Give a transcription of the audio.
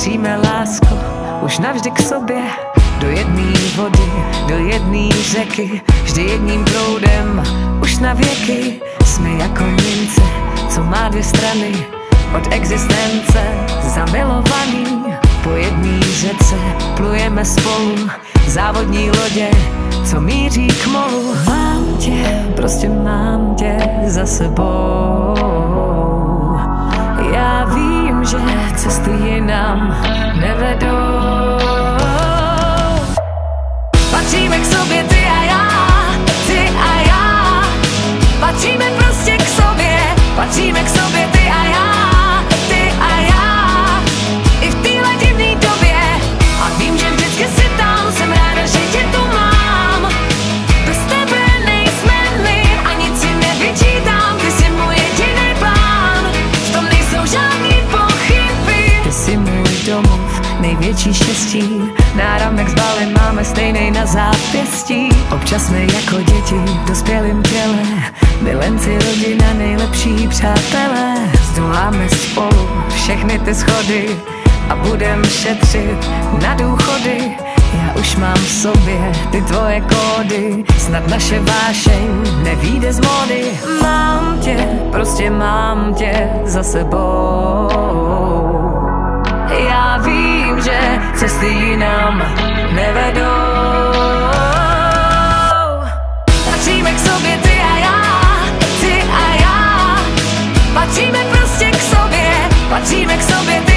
Patříme, lásko, už navždy k sobě, do jedné vody, do jedné řeky, vždy jedním proudem, už na věky. Jsme jako mince, co má dvě strany, od existence zamilovaný. Po jedné řece plujeme spolu, závodní lodě, co míří k molu. Mám tě, prostě mám tě za sebou. Já vím, že cesty jinam nevedou. Patříme k sobě, ty a já, ty a já. Patříme prostě k sobě, patříme k sobě, ty a já, ty a já. I v téhle divný době, a vím, že vždycky si tam, jsem ráda, že tě tu mám. Bez tebe nejsme my a nic si nevyčítám, ty jsi můj jediný plán, v tom nejsou žádný pochyby. Ty jsi můj domov, největší štěstí, náramek s balem máme stejnej na zápěstí. Občas jsme jako děti v dospělém těle, milenci, rodina, nejlepší přátelé. Zdoláme spolu všechny ty schody a budem šetřit na důchody. Já už mám v sobě ty tvoje kódy, snad naše vášeň nevyjde z módy. Mám tě, prostě mám tě za sebou. Já vím, že cesty jinam nevedou. Patříme k sobě, ty a já, ty a já. Patříme prostě k sobě, patříme k sobě, ty